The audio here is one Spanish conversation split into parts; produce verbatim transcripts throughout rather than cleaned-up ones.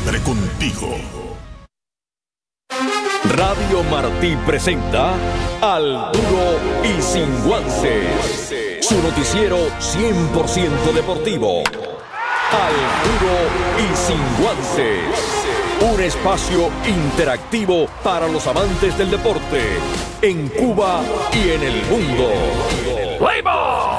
siempre contigo. Radio Martí presenta Al Duro y Sin Guantes, su noticiero cien por ciento deportivo. Al Duro y Sin Guantes, un espacio interactivo para los amantes del deporte en Cuba y en el mundo. ¡Fuego!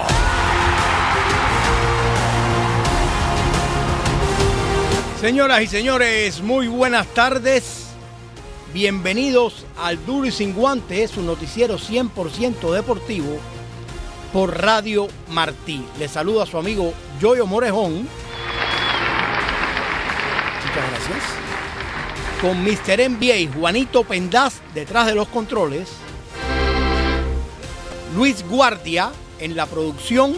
Señoras y señores, muy buenas tardes. Bienvenidos al Duro y Sin Guantes, un noticiero cien por ciento deportivo por Radio Martí. Les saluda a su amigo Yoyo Morejón. Muchas gracias. Con mister N B A, Juanito Pendaz detrás de los controles. Luis Guardia en la producción.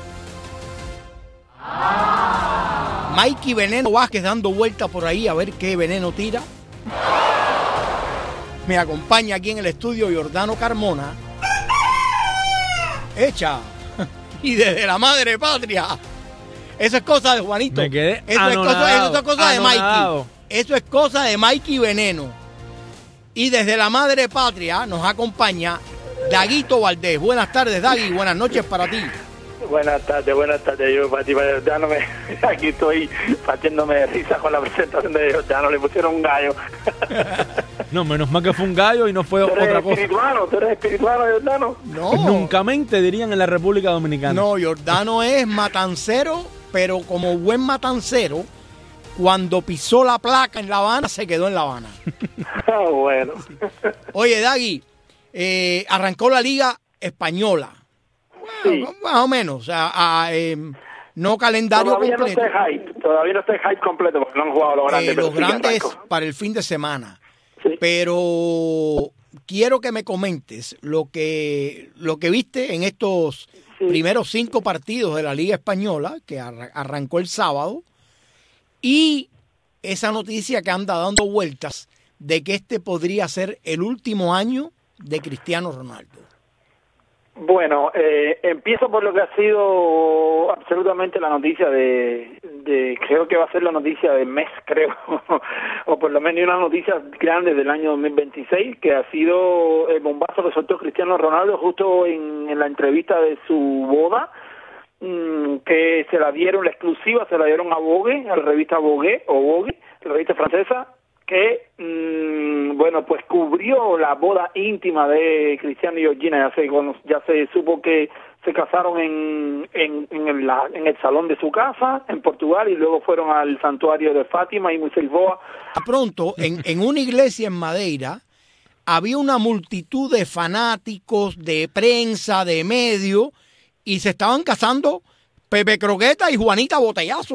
Mikey Veneno Vázquez dando vuelta por ahí a ver qué veneno tira. Me acompaña aquí en el estudio Jordano Carmona. Echa. Y desde la madre patria. Eso es cosa de Juanito. Me quedé eso, es cosa, eso es cosa de Mikey. Eso es cosa de Mikey Veneno. Y desde la madre patria nos acompaña Daguito Valdés. Buenas tardes, Dagui. Buenas noches para ti. Buenas tardes, buenas tardes. Yo, para ti, para Jordano, me, aquí estoy partiéndome de risa con la presentación de Jordano. Le pusieron un gallo. No, menos mal que fue un gallo y no fue ¿Tú eres otra cosa. espirituano? ¿Tú eres espirituano, Jordano? No. Nunca mente dirían en la República Dominicana. No, Jordano es matancero, pero como buen matancero, cuando pisó la placa en La Habana, se quedó en La Habana. Ah, bueno. Oye, Dagui, eh, arrancó la Liga Española. Sí. Más o menos, o sea, a, eh, no calendario Todavía completo. no está el hype, todavía no está el hype completo porque no han jugado los grandes. Eh, pero los sí grandes arrancó. para el fin de semana. Sí. Pero quiero que me comentes lo que lo que viste en estos Sí. primeros cinco partidos de la Liga Española, que arra- arrancó el sábado, y esa noticia que anda dando vueltas de que este podría ser el último año de Cristiano Ronaldo. Bueno, eh, empiezo por lo que ha sido absolutamente la noticia de, de, creo que va a ser la noticia del mes, creo, o por lo menos una noticia grande del año dos mil veintiséis, que ha sido el bombazo que soltó Cristiano Ronaldo justo en, en la entrevista de su boda, mmm, que se la dieron, la exclusiva se la dieron a Vogue, a la revista Vogue, o Vogue, la revista francesa, que, mmm, bueno, pues cubrió la boda íntima de Cristiano y Georgina. Ya se, ya se supo que se casaron en, en, en, el, en el salón de su casa, en Portugal, y luego fueron al santuario de Fátima y Moisés-Boa. Pronto, en, en una iglesia en Madeira, había una multitud de fanáticos, de prensa, de medios, y se estaban casando Pepe Croqueta y Juanita Botellazo.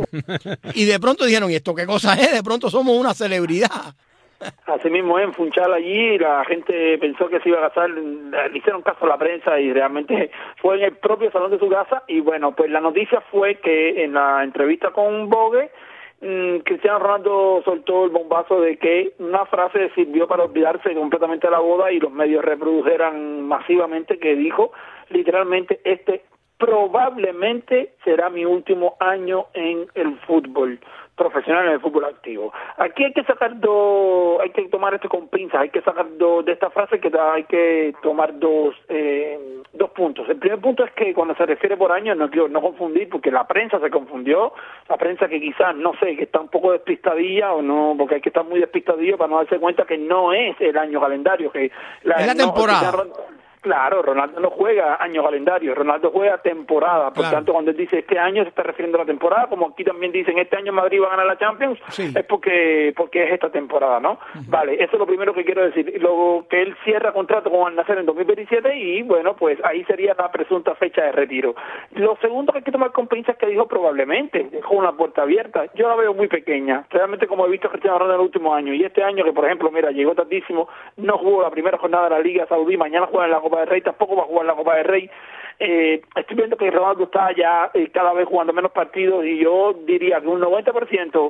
Y de pronto dijeron, ¿y esto qué cosa es? De pronto somos una celebridad. Así mismo en Funchal allí, la gente pensó que se iba a casar, le hicieron caso a la prensa y realmente fue en el propio salón de su casa. Y bueno, pues la noticia fue que en la entrevista con Vogue, mmm, Cristiano Ronaldo soltó el bombazo de que una frase sirvió para olvidarse completamente de la boda y los medios reprodujeran masivamente, que dijo literalmente: este probablemente será mi último año en el fútbol profesional, en el fútbol activo. Aquí hay que sacar dos, hay que tomar esto con pinzas, hay que sacar dos de esta frase, que hay que tomar dos eh, dos puntos. El primer punto es que cuando se refiere por año, no quiero no confundir, porque la prensa se confundió, la prensa que quizás, no sé, que está un poco despistadilla o no, porque hay que estar muy despistadillo para no darse cuenta que no es el año calendario, que la, es la no, temporada. Que Claro, Ronaldo no juega año calendario, Ronaldo juega temporada. Por Claro. tanto, cuando él dice este año, se está refiriendo a la temporada. Como aquí también dicen este año Madrid va a ganar la Champions, Sí. es porque porque es esta temporada, ¿no? Uh-huh. Vale, eso es lo primero que quiero decir. Luego que él cierra contrato con Al Nassr en dos mil veintisiete y, bueno, pues ahí sería la presunta fecha de retiro. Lo segundo que hay que tomar con pinzas es que dijo probablemente, dejó una puerta abierta. Yo la veo muy pequeña, realmente, como he visto a Cristiano Ronaldo en el último año. Y este año que, por ejemplo, mira, llegó tardísimo, no jugó la primera jornada de la Liga Saudí, mañana juega en la Copa del Rey, tampoco va a jugar en la Copa del Rey. Eh, estoy viendo que Ronaldo está ya eh, cada vez jugando menos partidos y yo diría que un noventa por ciento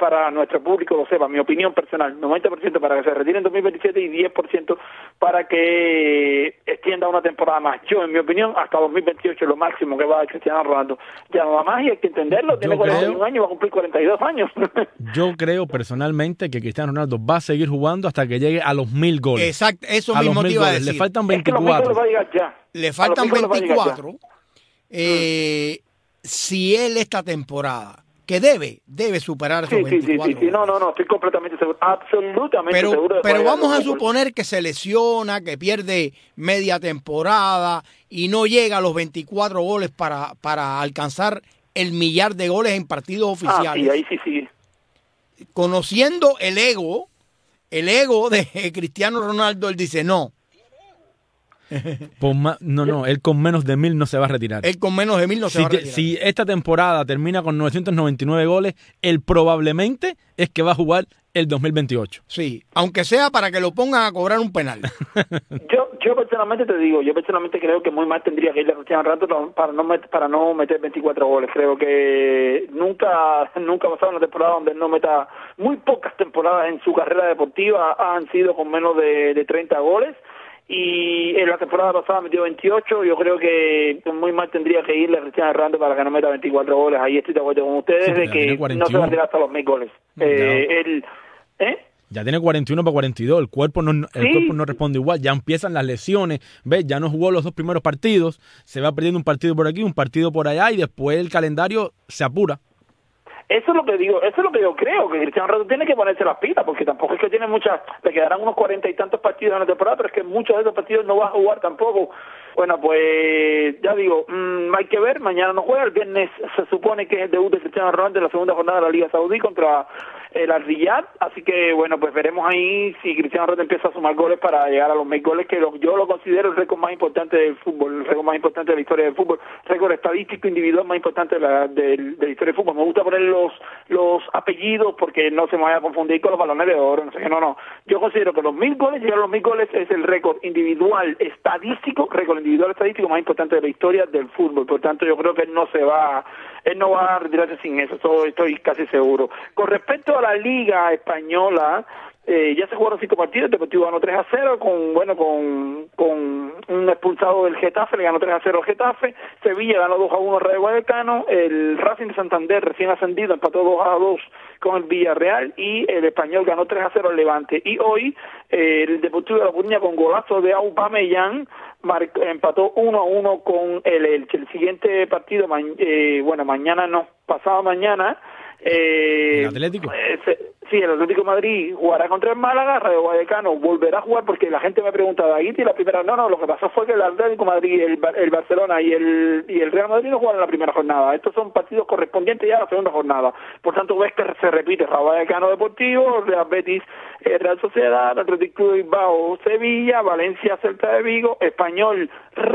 para nuestro público lo sepa, mi opinión personal, noventa por ciento para que se retire en dos mil veintisiete y diez por ciento para que extienda una temporada más. Yo, en mi opinión, hasta dos mil veintiocho es lo máximo que va a Cristiano Ronaldo. Ya no va más y hay que entenderlo, tiene cuarenta y un años, va a cumplir cuarenta y dos años. Yo creo personalmente que Cristiano Ronaldo va a seguir jugando hasta que llegue a los mil goles. Exacto, eso a mismo los te mil iba a goles. decir. Le faltan Es que los veinticuatro. mil goles va a llegar ya. Le faltan A los mil goles va a llegar ya. veinticuatro. Eh, si él esta temporada, que debe, debe superar esos Sí, sí, sí, veinticuatro. sí, sí, no, no, no, estoy completamente seguro, absolutamente pero, seguro. de que pero va llegar vamos a los mil goles. suponer que se lesiona, que pierde media temporada y no llega a los veinticuatro goles para, para alcanzar el millar de goles en partidos oficiales. Ah, sí, ahí sí, sí. Conociendo el ego, el ego de Cristiano Ronaldo, él dice no. Por ma- no, no, él con menos de mil no se va a retirar. Él con menos de mil no se Si, va a te- retirar. si esta temporada termina con novecientos noventa y nueve goles, él probablemente es que va a jugar el dos mil veintiocho. Sí, aunque sea para que lo pongan a cobrar un penal. Yo, yo personalmente te digo, yo personalmente creo que muy mal tendría que ir a Cristiano Ronaldo para no met- para no meter veinticuatro goles. Creo que nunca nunca ha pasado una temporada donde él no meta, muy pocas temporadas en su carrera deportiva han sido con menos de, de treinta goles. Y en la temporada pasada metió veintiocho. Yo creo que muy mal tendría que irle a Cristiano Ronaldo para que no meta veinticuatro goles. Ahí estoy de acuerdo con ustedes, Sí, de ya que tiene cuarenta y no se va a uno. tirar hasta los mil goles. Ya. Eh, él, ¿eh? Ya tiene cuarenta y uno para cuarenta y dos, el cuerpo no el Sí. cuerpo no responde igual, ya empiezan las lesiones, ¿ves? Ya no jugó los dos primeros partidos, se va perdiendo un partido por aquí, un partido por allá y después el calendario se apura. Eso es lo que digo, eso es lo que yo creo, que Cristiano Ronaldo tiene que ponerse las pilas, porque tampoco es que tiene muchas, le quedarán unos cuarenta y tantos partidos en la temporada, pero es que muchos de esos partidos no va a jugar tampoco. Bueno, pues ya digo, mmm, hay que ver, mañana no juega, el viernes se supone que es el debut de Cristiano Ronaldo en la segunda jornada de la Liga Saudí contra el Al-Riyad, así que bueno, pues veremos ahí si Cristiano Ronaldo empieza a sumar goles para llegar a los mil goles, que lo, yo lo considero el récord más importante del fútbol, el récord más importante de la historia del fútbol, récord estadístico individual más importante de la, de, de la historia del fútbol. Me gusta poner los, los apellidos porque no se me vaya a confundir con los balones de oro, no sé qué, no, no. Yo considero que los mil goles, llegar a los mil goles es el récord individual estadístico, récord individual estadístico más importante de la historia del fútbol. Por tanto, yo creo que él no se va, él no va a retirarse sin eso, eso estoy casi seguro. Con respecto a la Liga Española, eh, ya se jugaron cinco partidos, el Deportivo ganó tres a cero, con bueno con, con un expulsado del Getafe, le ganó tres a cero al Getafe, Sevilla ganó dos a uno al Rayo Vallecano, el Racing de Santander recién ascendido empató dos a dos con el Villarreal y el Español ganó tres a cero al Levante. Y hoy eh, el Deportivo de La Coruña con golazo de Aubameyang mar- empató uno a uno con el Elche. El siguiente partido, ma- eh, bueno, mañana no, pasado mañana, eh, ¿El Atlético? eh, se- sí, el Atlético de Madrid jugará contra el Málaga, Rayo Vallecano volverá a jugar porque la gente me pregunta, David, y la primera, no, no, lo que pasó fue que el Atlético de Madrid, el, Bar- el Barcelona y el y el Real Madrid no jugaron la primera jornada. Estos son partidos correspondientes ya a la segunda jornada. Por tanto, ves que se repite Rayo Vallecano Deportivo, Real Betis, eh, Real Sociedad, Atlético Club de Bilbao, Sevilla, Valencia, Celta de Vigo, Español,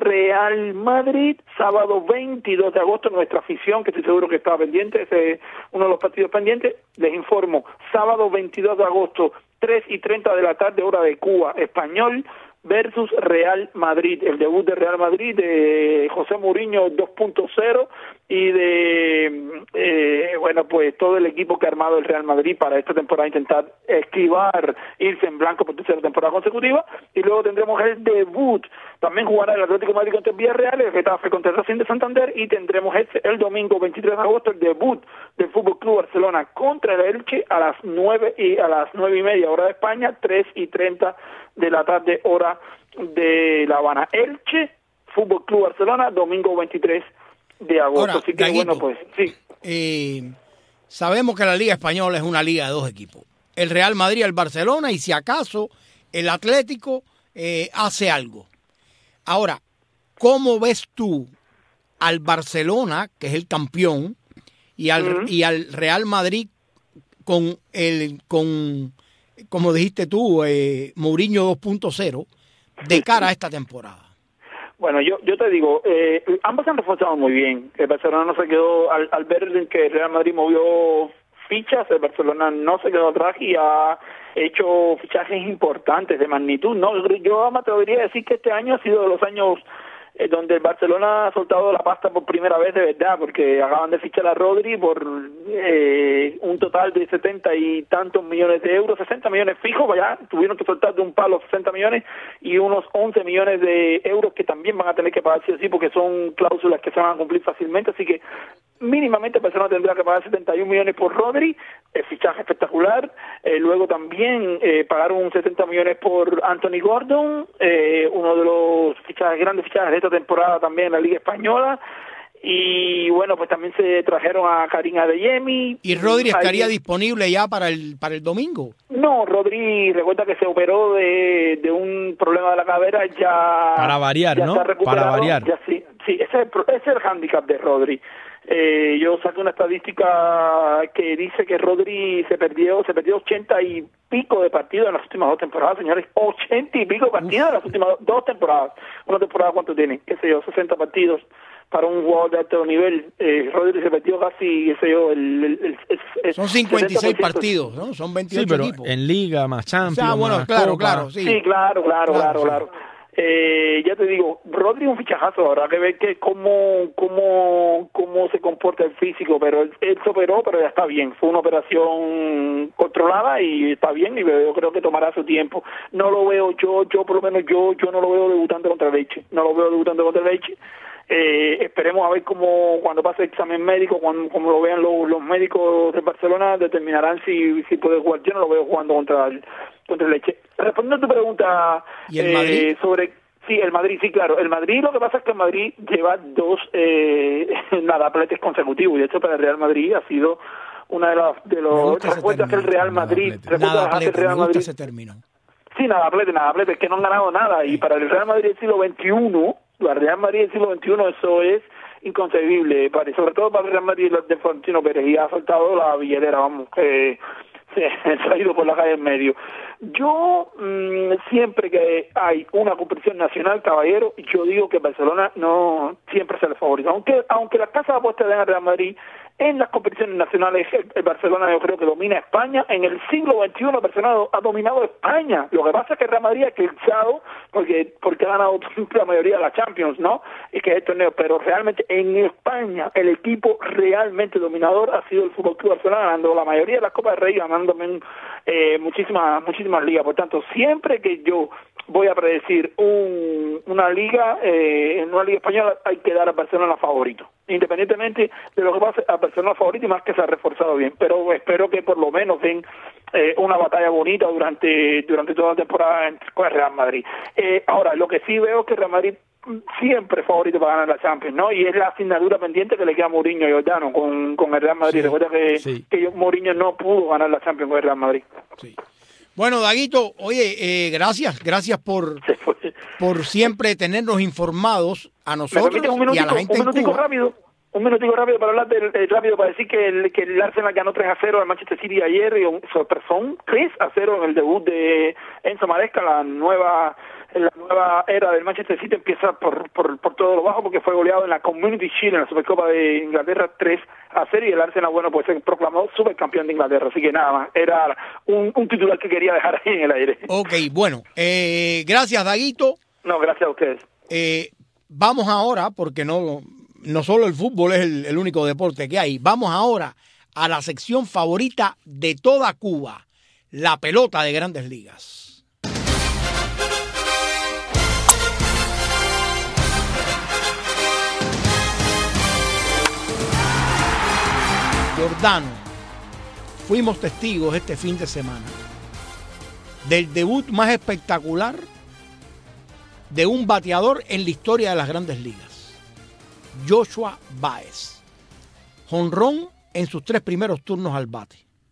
Real Madrid, sábado veintidós de agosto, nuestra afición, que estoy seguro que estaba pendiente, ese es uno de los partidos pendientes, les informo, sábado veintidós de agosto, tres y treinta de la tarde, hora de Cuba, Español versus Real Madrid, el debut de Real Madrid de José Mourinho dos punto cero y de, eh, bueno, pues todo el equipo que ha armado el Real Madrid para esta temporada intentar esquivar, irse en blanco por tercera temporada consecutiva, y luego tendremos el debut, también jugará el Atlético de Madrid contra el Villarreal, el Getafe contra el Racing de Santander, y tendremos este, el domingo veintitrés de agosto el debut del Fútbol Club Barcelona contra el Elche a las nueve y a las nueve y media hora de España, tres y treinta de la tarde hora de La Habana. Elche, Fútbol Club Barcelona, domingo veintitrés de agosto. Ahora, Así que Gaguito, bueno, pues sí. Eh, sabemos que la Liga Española es una liga de dos equipos. El Real Madrid, el Barcelona, y si acaso el Atlético eh, hace algo. Ahora, ¿cómo ves tú al Barcelona, que es el campeón, y al, Uh-huh. y al Real Madrid con el, con, como dijiste tú, eh, Mourinho dos punto cero, de cara a esta temporada? Bueno, yo yo te digo, eh, ambos se han reforzado muy bien. El Barcelona no se quedó, al, al ver que el Real Madrid movió fichas, el Barcelona no se quedó atrás y ha hecho fichajes importantes de magnitud. No, yo me atrevería a decir que este año ha sido de los años eh, donde el Barcelona ha soltado la pasta por primera vez de verdad, porque acaban de fichar a Rodri por eh, un total de setenta y tantos millones de euros, sesenta millones fijos, vaya, tuvieron que soltar de un palo sesenta millones y unos once millones de euros que también van a tener que pagar sí o sí, porque son cláusulas que se van a cumplir fácilmente, así que mínimamente el Barcelona tendrá que pagar setenta y un millones por Rodri, el fichaje espectacular, eh, luego también eh, pagaron setenta millones por Anthony Gordon, eh, uno de los fichajes, grandes fichajes de esta temporada también en la Liga Española, y bueno, pues también se trajeron a Karim Adeyemi. ¿Y Rodri estaría Ahí, disponible ya para el para el domingo? No, Rodri, recuerda que se operó de, de un problema de la cadera, ya... Para variar, ya ¿no? Se ha recuperado, Para variar. Ya, sí, sí, ese es el, ese es el hándicap de Rodri. Eh, yo saqué una estadística que dice que Rodri se perdió se perdió ochenta y pico de partidos en las últimas dos temporadas, señores, ochenta y pico de partidos en las últimas dos temporadas. Una temporada, ¿cuánto tiene? Qué sé yo, sesenta partidos para un jugador de alto nivel. eh, Rodri se perdió casi, qué sé yo, el, el, el, el Son cincuenta y seis setenta por ciento. partidos, ¿no? Son veintiocho Sí, pero equipos. en Liga, más Champions, O sea, bueno, más claro, Copa. claro, sí. Sí, claro, claro, claro, Claro, claro. Eh, ya te digo, Rodri es un fichajazo, habrá que ver que cómo, cómo, cómo se comporta el físico, pero él, él se operó, pero ya está bien, fue una operación controlada y está bien, y yo creo que tomará su tiempo. No lo veo, yo, yo por lo menos yo, yo no lo veo debutando contra el Leche, no lo veo debutando contra el Leche. Eh, esperemos a ver cómo cuando pase el examen médico, cuando como lo vean los, los médicos de Barcelona, determinarán si, si puede jugar. Yo no lo veo jugando contra el, contra el Leche. Respondiendo a tu pregunta ¿Y el eh, Madrid? sobre... Sí, el Madrid, sí, claro. El Madrid, lo que pasa es que el Madrid lleva dos eh, nadapletes consecutivos, y de hecho para el Real Madrid ha sido una de las de los respuestas del Real Madrid. Nada, del Real me gusta Madrid. ese término. Sí, nadaplete, nadaplete, es que no han ganado nada, y para el Real Madrid del siglo veintiuno, el Real Madrid del siglo veintiuno, eso es inconcebible, para, sobre todo para el Real Madrid de Florentino Pérez, y ha saltado la billetera, vamos, que se, se ha ido por la calle en medio. Yo, mmm, siempre que hay una competición nacional, caballero, yo digo que Barcelona no siempre se le favorita, aunque aunque las casas de apuestas den al Real Madrid en las competiciones nacionales. El, el Barcelona yo creo que domina España. En el siglo veintiuno el Barcelona ha dominado España. Lo que pasa es que el Real Madrid ha eclipsado porque, porque ha ganado la mayoría de la Champions, ¿no? Y que es el torneo. Pero realmente en España el equipo realmente dominador ha sido el Fútbol Club Barcelona, ganando la mayoría de las Copas del Rey, ganándome eh, muchísimas, muchísimas ligas. Por tanto, siempre que yo voy a predecir un, una liga, eh, en una liga española hay que dar a Barcelona favorito, independientemente de lo que pase, a Barcelona favorito, y más que se ha reforzado bien, pero espero que por lo menos den eh, una batalla bonita durante durante toda la temporada con el Real Madrid. Eh, ahora, lo que sí veo es que el Real Madrid siempre favorito para ganar la Champions, ¿no? Y es la asignatura pendiente que le queda a Mourinho y Giordano con, con el Real Madrid. Sí, Recuerda que, sí. que Mourinho no pudo ganar la Champions con el Real Madrid. Sí. Bueno, Daguito, oye, eh, gracias, gracias por, por siempre tenernos informados a nosotros un y a minutico, la gente un en minutico Cuba. rápido, un minutico rápido para hablar del, eh, rápido para decir que el, que el Arsenal ganó tres a cero al Manchester City ayer, y un sorpresón, tres a cero en el debut de Enzo Maresca. La nueva la nueva era del Manchester City empieza por, por, por todo lo bajo, porque fue goleado en la Community Shield, en la Supercopa de Inglaterra, tres a cero, y el Arsenal, bueno, pues se proclamó supercampeón de Inglaterra. Así que nada más, era un, un titular que quería dejar ahí en el aire. Ok, bueno, eh, gracias, Daguito. No, gracias a ustedes. Eh, vamos ahora, porque no, no solo el fútbol es el, el único deporte que hay, vamos ahora a la sección favorita de toda Cuba, la pelota de Grandes Ligas. Giordano, fuimos testigos este fin de semana del debut más espectacular de un bateador en la historia de las Grandes Ligas, Joshua Báez. Jonrón en sus tres primeros turnos al bate.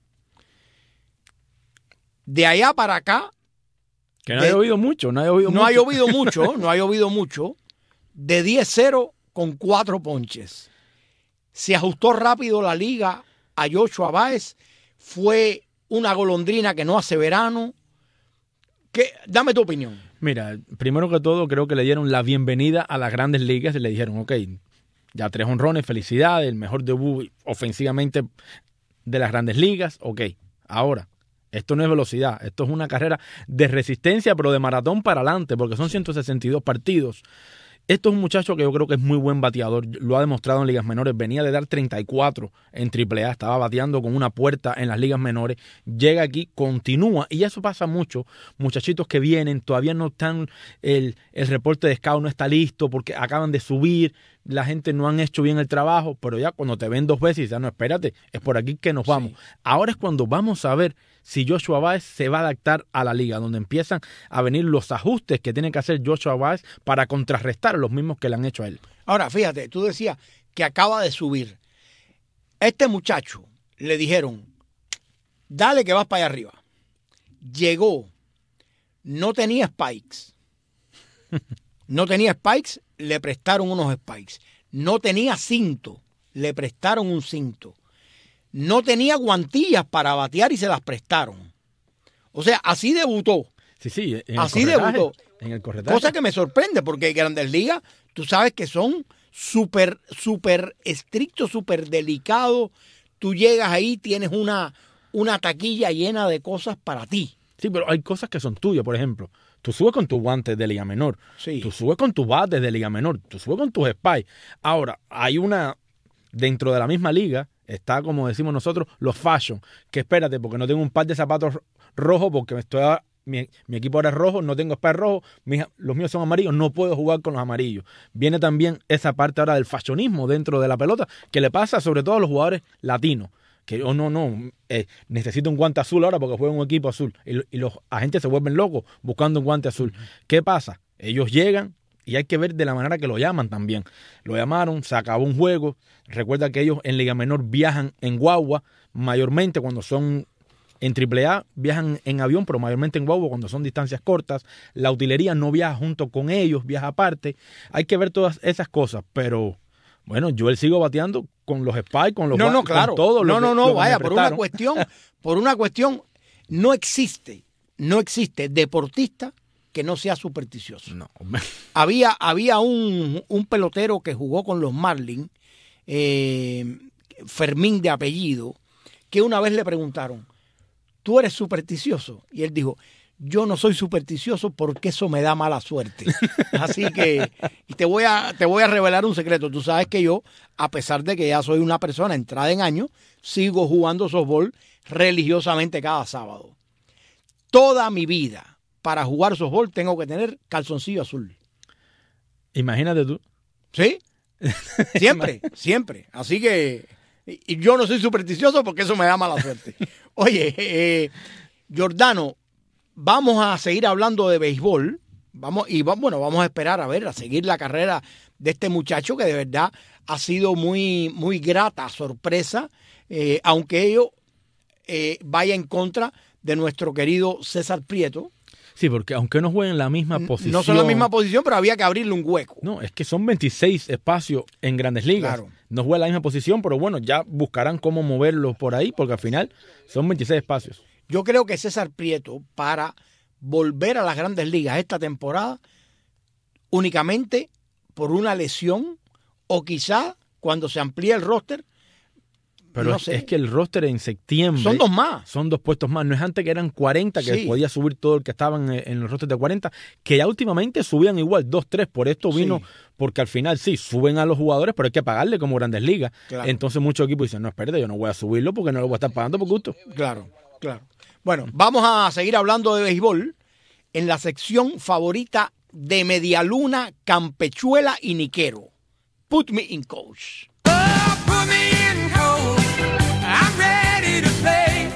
De allá para acá, Que no de, ha llovido mucho, no ha llovido no mucho. ha llovido mucho, no ha llovido mucho, de diez cero con cuatro ponches. Se ajustó rápido la liga a Joshua Báez, fue una golondrina que no hace verano. ¿Qué? Dame tu opinión. Mira, primero que todo creo que le dieron la bienvenida a las Grandes Ligas y le dijeron, ok, ya tres honrones, felicidades, el mejor debut ofensivamente de las Grandes Ligas, ok, ahora, esto no es velocidad, esto es una carrera de resistencia, pero de maratón para adelante, porque son ciento sesenta y dos partidos. Esto es un muchacho que yo creo que es muy buen bateador, lo ha demostrado en ligas menores, venía de dar treinta y cuatro en triple A, estaba bateando con una puerta en las ligas menores, llega aquí, continúa, y eso pasa mucho, muchachitos que vienen, todavía no están, el, el reporte de scout no está listo porque acaban de subir, la gente no han hecho bien el trabajo, pero ya cuando te ven dos veces y dicen, no, espérate, es por aquí que nos vamos. Sí. Ahora es cuando vamos a ver si Joshua Báez se va a adaptar a la liga, donde empiezan a venir los ajustes que tiene que hacer Joshua Báez para contrarrestar los mismos que le han hecho a él. Ahora, fíjate, tú decías que acaba de subir. Este muchacho le dijeron, dale que vas para allá arriba. Llegó, no tenía spikes. No tenía spikes, le prestaron unos spikes. No tenía cinto, le prestaron un cinto. No tenía guantillas para batear y se las prestaron. O sea, así debutó. Sí, sí, en así el debutó. En el corretaje. Cosa que me sorprende porque Grandes Ligas, tú sabes que son súper, súper estrictos, súper delicados. Tú llegas ahí, tienes una, una taquilla llena de cosas para ti. Sí, pero hay cosas que son tuyas, por ejemplo. Tú subes con tus guantes de liga menor. Sí. Tú subes con tus bates de liga menor. Tú subes con tus spikes. Ahora, hay una... Dentro de la misma liga está, como decimos nosotros, los fashion. Que espérate, porque no tengo un par de zapatos rojos, porque me estoy... Mi, mi equipo ahora es rojo, no tengo spikes rojos, mis, los míos son amarillos, no puedo jugar con los amarillos. Viene también esa parte ahora del fashionismo dentro de la pelota, que le pasa sobre todo a los jugadores latinos. Que oh, no, no, eh, necesito un guante azul ahora porque juega un equipo azul. Y, y los agentes se vuelven locos buscando un guante azul. ¿Qué pasa? Ellos llegan y hay que ver de la manera que lo llaman también. Lo llamaron, se acabó un juego. Recuerda que ellos en Liga Menor viajan en guagua, mayormente cuando son en triple A, viajan en avión, pero mayormente en guagua cuando son distancias cortas. La utilería no viaja junto con ellos, viaja aparte. Hay que ver todas esas cosas, pero... Bueno, yo él sigo bateando con los spikes, con los no, no, claro. con todo. No, lo no, que, no, lo vaya, por una cuestión, por una cuestión, no existe, no existe deportista que no sea supersticioso. No. Había, había un, un pelotero que jugó con los Marlins, eh, Fermín de apellido, que una vez le preguntaron, ¿tú eres supersticioso? Y él dijo, yo no soy supersticioso porque eso me da mala suerte. Así que y te voy a te voy a revelar un secreto. Tú sabes que yo, a pesar de que ya soy una persona entrada en años, sigo jugando softball religiosamente cada sábado. Toda mi vida, para jugar softball, tengo que tener calzoncillo azul. Imagínate tú. ¿Sí? Siempre, siempre. Así que y yo no soy supersticioso porque eso me da mala suerte. Oye, eh, Giordano, vamos a seguir hablando de béisbol. Vamos, y vamos, bueno, vamos a esperar a ver, a seguir la carrera de este muchacho que de verdad ha sido muy, muy grata sorpresa, eh, aunque ello eh, vaya en contra de nuestro querido César Prieto. Sí, porque aunque no jueguen en la misma posición. No son la misma posición, pero había que abrirle un hueco. No, es que son veintiséis espacios en Grandes Ligas. Claro. No juegan en la misma posición, pero bueno, ya buscarán cómo moverlos por ahí, porque al final son veintiséis espacios. Yo creo que César Prieto, para volver a las Grandes Ligas esta temporada, únicamente por una lesión o quizá cuando se amplíe el roster. Pero no es, sé. es que el roster en septiembre... Son dos más. Son dos puestos más. No es antes que eran cuarenta, que Sí. podía subir todo el que estaban en, en los rosters de cuarenta, que ya últimamente subían igual, dos, tres. Por esto vino, Sí. porque al final sí, suben a los jugadores, pero hay que pagarle como Grandes Ligas. Claro. Entonces muchos equipos dicen, no, espérate, yo no voy a subirlo porque no lo voy a estar pagando por gusto. Claro, claro. Bueno, vamos a seguir hablando de béisbol en la sección favorita de Medialuna, Campechuela y Niquero. Put me in coach. Oh, put me in coach. I'm ready to play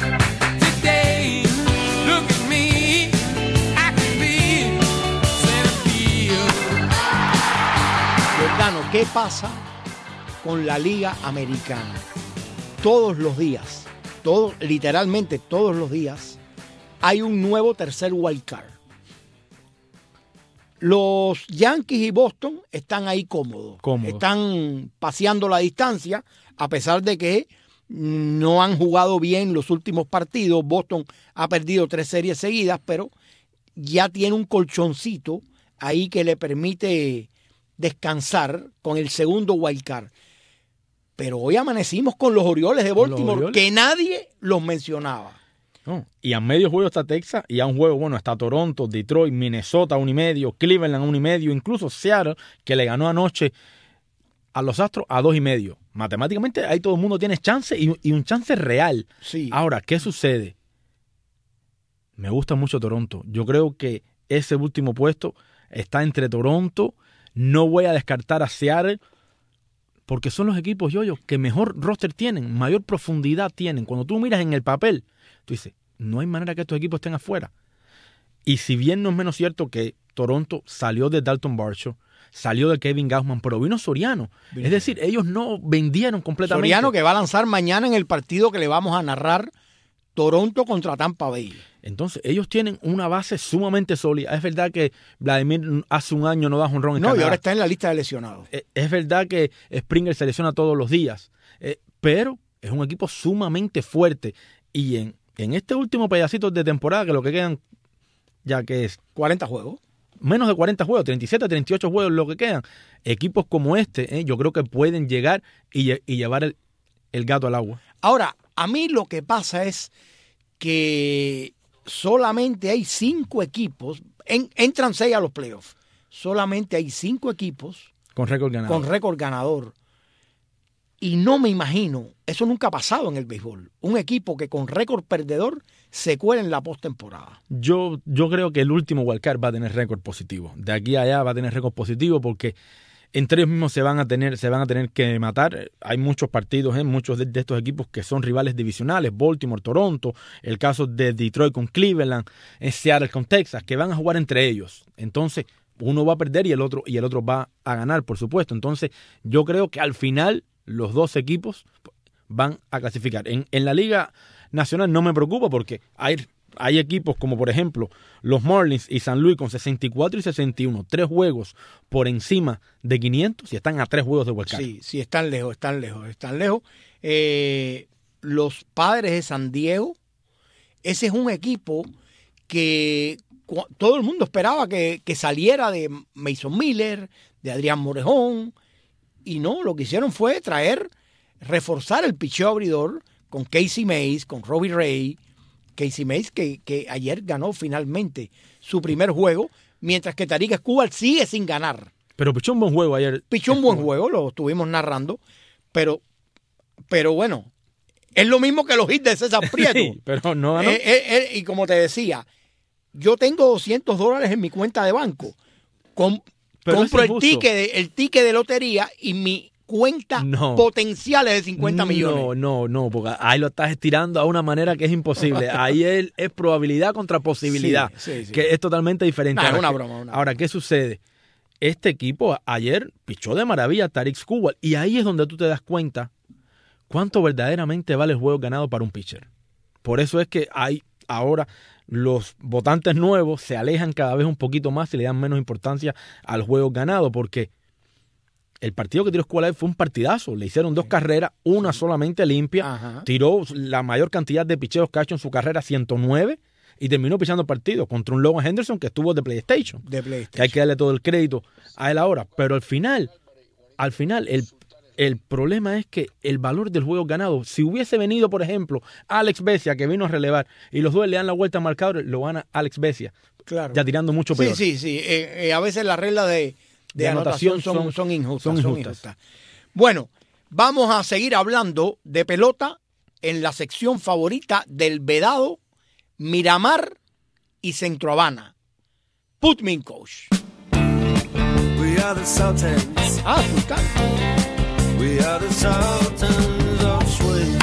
today. Look at me, I can be center field. Giordano, ¿qué pasa con la Liga Americana? Todos los días, todos, literalmente todos los días, hay un nuevo tercer wild card. Los Yankees y Boston están ahí cómodos. Cómodos. Están paseando la distancia, a pesar de que no han jugado bien los últimos partidos. Boston ha perdido tres series seguidas, pero ya tiene un colchoncito ahí que le permite descansar con el segundo wild card. Pero hoy amanecimos con los Orioles de Baltimore, Orioles. que nadie los mencionaba. No, y a medio juego está Texas y a un juego, bueno, está Toronto, Detroit, Minnesota, un y medio, Cleveland, un y medio, incluso Seattle, que le ganó anoche a los Astros a dos y medio. Matemáticamente ahí todo el mundo tiene chance y, y un chance real. Sí. Ahora, ¿qué sucede? Me gusta mucho Toronto. Yo creo que ese último puesto está entre Toronto. No voy a descartar a Seattle porque son los equipos, yo-yo, que mejor roster tienen, mayor profundidad tienen. Cuando tú miras en el papel, tú dices, no hay manera que estos equipos estén afuera. Y si bien no es menos cierto que Toronto salió de Dalton Varsho, salió de Kevin Gausman, pero vino Soriano. Vino. Es decir, ellos no vendieron completamente. Soriano que va a lanzar mañana en el partido que le vamos a narrar, Toronto contra Tampa Bay. Entonces, ellos tienen una base sumamente sólida. Es verdad que Vladimir hace un año no da jonrón en No, Canadá. y ahora está en la lista de lesionados. Es, es verdad que Springer se lesiona todos los días, eh, pero es un equipo sumamente fuerte. Y en, en este último pedacito de temporada, que lo que quedan, ya que es cuarenta juegos. Menos de cuarenta juegos, treinta y siete, treinta y ocho juegos lo que quedan. Equipos como este, eh, yo creo que pueden llegar y, y llevar el, el gato al agua. Ahora, a mí lo que pasa es que solamente hay cinco equipos, en, entran seis a los playoffs, solamente hay cinco equipos con récord ganador. Con récord ganador. Y no me imagino, eso nunca ha pasado en el béisbol, un equipo que con récord perdedor se cuela en la postemporada. Yo, yo creo que el último wildcard va a tener récord positivo. De aquí a allá va a tener récord positivo porque entre ellos mismos se van a tener, se van a tener que matar. Hay muchos partidos, ¿eh? muchos de, de estos equipos que son rivales divisionales, Baltimore, Toronto, el caso de Detroit con Cleveland, Seattle con Texas, que van a jugar entre ellos. Entonces, uno va a perder y el otro, y el otro va a ganar, por supuesto. Entonces, yo creo que al final los dos equipos van a clasificar. En, en la Liga Nacional no me preocupa porque hay, hay equipos como, por ejemplo, los Marlins y San Luis con sesenta y cuatro y sesenta y uno, tres juegos por encima de quinientos y están a tres juegos de wildcard. Sí, sí, están lejos, están lejos, están lejos. Eh, los Padres de San Diego, ese es un equipo que todo el mundo esperaba que, que saliera de Mason Miller, de Adrián Morejón, y no, lo que hicieron fue traer, reforzar el picheo abridor con Casey Mays, con Robbie Ray. Casey Mays que, que ayer ganó finalmente su primer juego, mientras que Tarik Skubal sigue sin ganar. Pero pichó un buen juego ayer. Pichó un buen juego, lo estuvimos narrando, pero, pero bueno, es lo mismo que los hits de César Prieto. Sí, pero no ganó. Eh, eh, eh, y como te decía, yo tengo doscientos dólares en mi cuenta de banco. Con, compro el ticket, de, el ticket de lotería y mi cuenta no. potencial es de cincuenta millones. No, no, no, porque ahí lo estás estirando a una manera que es imposible. Ahí es, es probabilidad contra posibilidad, sí, sí, sí. que es totalmente diferente. Nah, ahora, es una que, broma. Una ahora, ¿qué sucede? Este equipo ayer pichó de maravilla a Tarik Skubal y ahí es donde tú te das cuenta cuánto verdaderamente vale el juego ganado para un pitcher. Por eso es que hay ahora los votantes nuevos se alejan cada vez un poquito más y le dan menos importancia al juego ganado, porque el partido que tiró Skubal fue un partidazo. Le hicieron dos carreras, una solamente limpia. Ajá. Tiró la mayor cantidad de picheos que ha hecho en su carrera, ciento nueve, y terminó pichando el partido contra un Logan Henderson que estuvo de PlayStation. De PlayStation. Que hay que darle todo el crédito a él ahora. Pero al final, al final, el, el problema es que el valor del juego ganado, si hubiese venido, por ejemplo, Alex Vesia, que vino a relevar, y los dos le dan la vuelta al marcador, lo gana Alex Vesia. Claro. Ya tirando mucho peor. Sí, sí, sí. Eh, eh, a veces las reglas de, de, de anotación, anotación son, son, injustas, son, injustas. son injustas. Bueno, vamos a seguir hablando de pelota en la sección favorita del vedado, Miramar y Centro Habana. Put me in, coach. We are the Sultans. Ah, Sultán. We are the Sultans of Swing.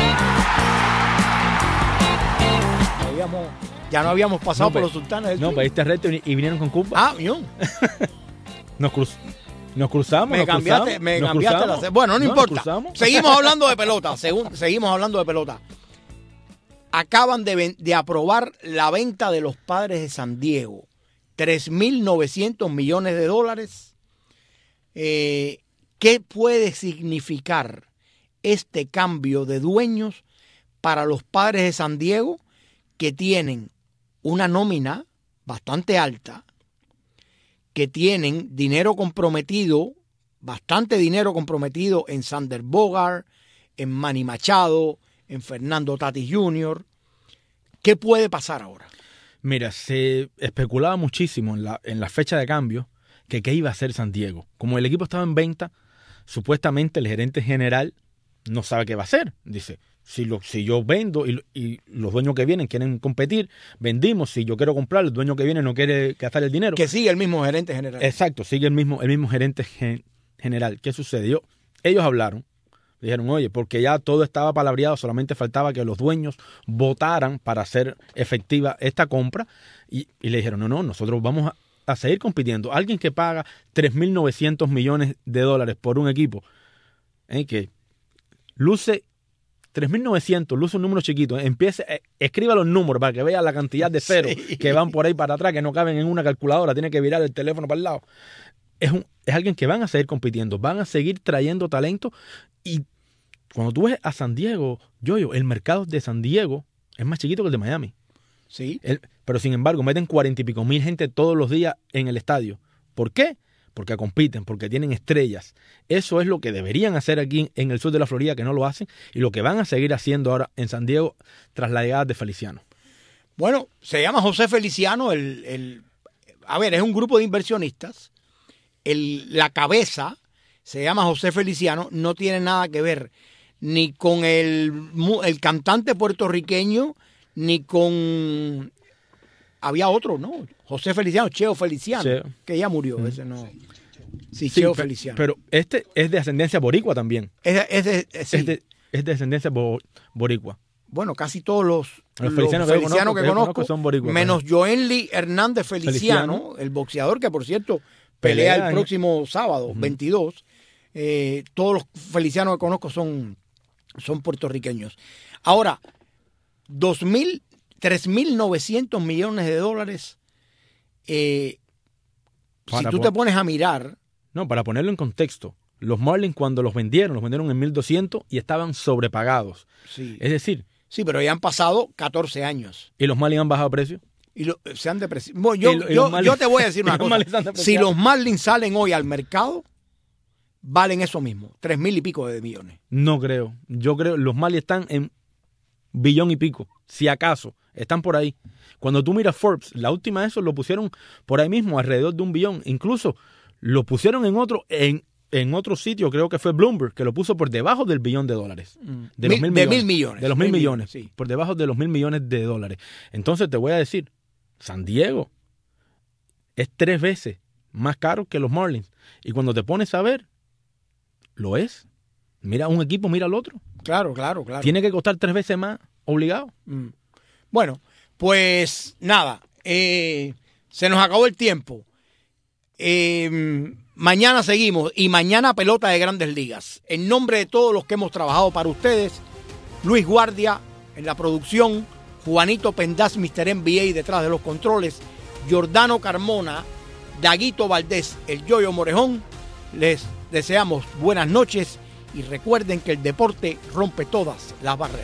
Ya, habíamos, ya no habíamos pasado no, por los sultanes del No, swing. pediste reto y, y vinieron con Cuba. Ah, yo. Nos, cruz, nos cruzamos. Me nos cambiaste, cruzamos, me nos cambiaste cruzamos. la. Bueno, no, no importa. Nos Seguimos hablando de pelota. Según, seguimos hablando de pelota. Acaban de, de aprobar la venta de los Padres de San Diego. tres mil novecientos millones de dólares. Eh, ¿Qué puede significar este cambio de dueños para los Padres de San Diego, que tienen una nómina bastante alta, que tienen dinero comprometido, bastante dinero comprometido en Sander Bogart, en Manny Machado, en Fernando Tatis junior, ¿Qué puede pasar ahora? Mira, se especulaba muchísimo en la, en la fecha de cambio que qué iba a hacer San Diego. Como el equipo estaba en venta, supuestamente el gerente general no sabe qué va a hacer. Dice, si, lo, si yo vendo y, y los dueños que vienen quieren competir, vendimos. Si yo quiero comprar, el dueño que viene no quiere gastar el dinero. Que sigue el mismo gerente general. Exacto, sigue el mismo, el mismo gerente gen, general. ¿Qué sucedió? Ellos hablaron. Dijeron, oye, porque ya todo estaba palabreado, solamente faltaba que los dueños votaran para hacer efectiva esta compra. Y, y le dijeron, no, no, nosotros vamos a, a seguir compitiendo. Alguien que paga tres mil novecientos millones de dólares por un equipo, ¿eh? que luce tres mil novecientos, luce un número chiquito, empiece, eh, escriba los números para que vea la cantidad de ceros sí. que van por ahí para atrás, que no caben en una calculadora, tiene que virar el teléfono para el lado. Es, un, es alguien que van a seguir compitiendo, van a seguir trayendo talento. Y cuando tú ves a San Diego, Yoyo, el mercado de San Diego es más chiquito que el de Miami. Sí. El, pero sin embargo, meten cuarenta y pico mil gente todos los días en el estadio. ¿Por qué? Porque compiten, porque tienen estrellas. Eso es lo que deberían hacer aquí en el sur de la Florida, que no lo hacen, y lo que van a seguir haciendo ahora en San Diego tras la llegada de Feliciano. Bueno, se llama José Feliciano. El, el, a ver, es un grupo de inversionistas. El, la cabeza se llama José Feliciano, no tiene nada que ver ni con el, el cantante puertorriqueño, ni con... Había otro, ¿no? José Feliciano, Cheo Feliciano, Cheo. que ya murió, mm. ese no. Sí, sí Cheo pe- Feliciano. Pero este es de ascendencia boricua también. Es, es, de, sí. es, de, es de ascendencia bo- boricua. Bueno, casi todos los, los felicianos, los que, felicianos que, que conozco, conozco son boricuas. Menos Joenly Hernández Feliciano, Feliciano, el boxeador que, por cierto, pelea, pelea el próximo sábado, uh-huh. veintidós. Eh, todos los felicianos que conozco son, son puertorriqueños. Ahora, dos mil, tres mil novecientos millones de dólares. Eh, si tú te pones a mirar. No, para ponerlo en contexto, los Marlins cuando los vendieron, los vendieron en mil doscientos y estaban sobrepagados. Sí. Es decir. Sí, pero ya han pasado catorce años. ¿Y los Marlins han bajado precio? Y lo, se han depreciado. Bueno, yo, y, y yo, Marlins, yo te voy a decir una cosa. Si los Marlins salen hoy al mercado, valen eso mismo, tres mil y pico de millones. No creo. Yo creo los Marlins están en billón y pico, si acaso. Están por ahí. Cuando tú miras Forbes, la última de esos lo pusieron por ahí mismo, alrededor de un billón. Incluso lo pusieron en otro, en, en otro sitio, creo que fue Bloomberg, que lo puso por debajo del billón de dólares. De, mil, los mil, de millones, mil millones. De los mil, mil millones. millones sí. Por debajo de los mil millones de dólares. Entonces te voy a decir, San Diego es tres veces más caro que los Marlins. Y cuando te pones a ver, lo es. Mira un equipo, mira al otro. Claro, claro, claro. Tiene que costar tres veces más, obligado. Mm. Bueno, pues nada, eh, se nos acabó el tiempo. Eh, mañana seguimos y mañana pelota de Grandes Ligas. En nombre de todos los que hemos trabajado para ustedes, Luis Guardia en la producción, Juanito Pendaz, mister N B A detrás de los controles, Giordano Carmona, Daguito Valdés, el Yoyo Morejón, les deseamos buenas noches y recuerden que el deporte rompe todas las barreras.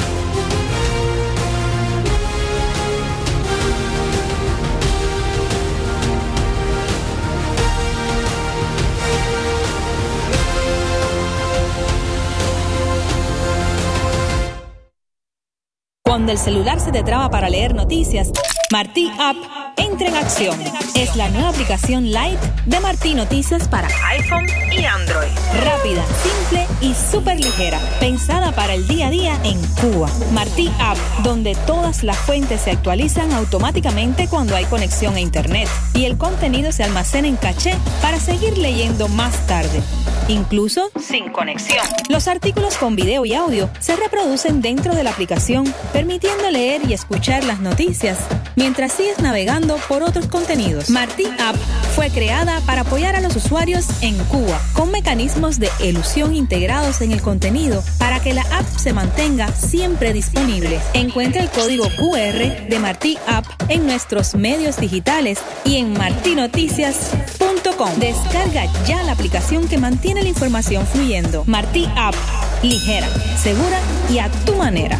Cuando el celular se te traba para leer noticias, Martí App entra en acción. Es la nueva aplicación Lite de Martí Noticias para iPhone y Android. Rápida, simple y súper ligera. Pensada para el día a día en Cuba. Martí App, donde todas las fuentes se actualizan automáticamente cuando hay conexión a Internet. Y el contenido se almacena en caché para seguir leyendo más tarde. Incluso sin conexión. Los artículos con video y audio se reproducen dentro de la aplicación, permitiendo leer y escuchar las noticias mientras sigues navegando por otros contenidos. Martí App fue creada para apoyar a los usuarios en Cuba, con mecanismos de elusión integrados en el contenido para que la app se mantenga siempre disponible. Encuentra el código Q R de Martí App en nuestros medios digitales y en martí noticias punto com. Descarga ya la aplicación que mantiene la información fluyendo. Martí App, ligera, segura y a tu manera.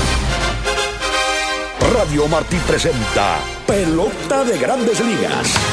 Radio Martí presenta Pelota de Grandes Ligas.